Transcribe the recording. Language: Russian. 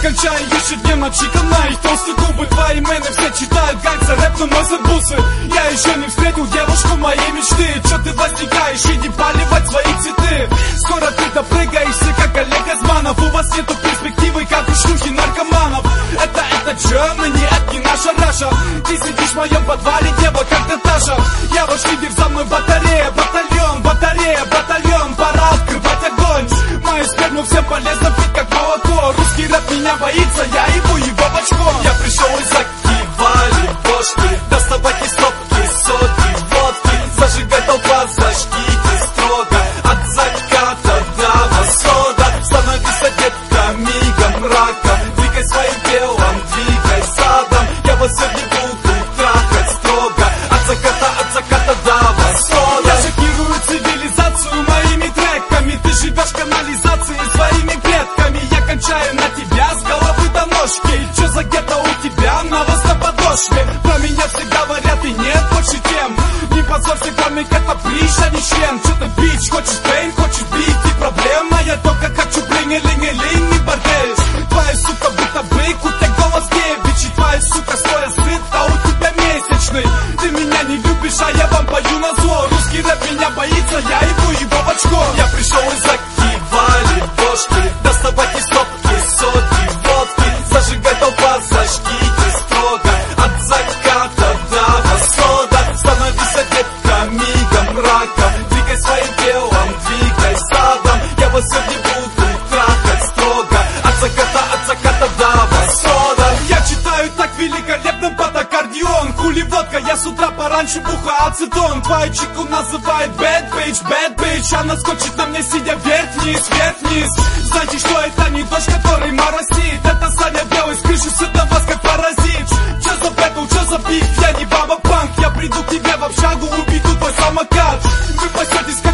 кончаю ежедневно читана. Их толстые губы, твои мены все читают гангстер рэп, но носят бусы. Я еще не встретил девушку моей мечты. Че ты возникаешь, иди поливать свои цветы. Скоро ты допрыгаешься, как Олег Газманов. У вас нету перспективы, как у шлюхи наркоманов. Это Germany, это не наша Раша. Ты сидишь в моем подвале, дева, как Наташа. Я ваш лидер, за мной батарея, батальон, батарея, батальон. Пора открывать огонь. Мою сперму всем полезно пить, как молоко. Русский рэп меня боится, я ебу его в очко. Я пришел из Акивали, бошки, доставать из стопки соки, водки. Зажигай толпа, зажгите строго. От заката до восхода. Становись детка мигом мрака. Двигай своим телом, двигай задом. Я вас сегодня буду трахать строго. От заката до восхода. Я шокирую цивилизацию моими треками. Ты живешь в канализации своими клетками. Я кончаю на тебя с головы до ножки. Че за гетто у тебя? Навоз на подошве. Про меня все говорят и нет больше тем. Не позорься, комик, это прищ, а не член. Че ты бич, хочешь пейн, хочешь бить, и проблема. Я только хочу блинги-линги-линг и бордель. Твоя сука будто бык, у тебя голос девичий. Твоя сука стоя сыт, а у тебя месячный. Ты меня не любишь, а я вам пою на зло. Русский рэп меня боится, я ебу его в очко. Я пришел из Акивали, бошки, доставать из стопки соки, водки. Зажигай толпа, зажгите строго. От заката до восхода. Становись детка мигом мрака. Двигай своим телом, двигай задом. Я вас сегодня буду трахать строго. От заката до восхода. Я читаю так великолепно под аккордеон. Хули водка, я с утра пораньше бухаю ацетон. Твою чику называют bad bitch. Она скочит на мне, сидя вверх-вниз, вверх-вниз. Знаете, что это не дождь, который моросит. Это Саня Белый с крыши, сыта вас как паразит. Че за бэтл, че за биф, я не баба панк. Я приду к тебе в общагу, убегу твой самокат. Вы пасетесь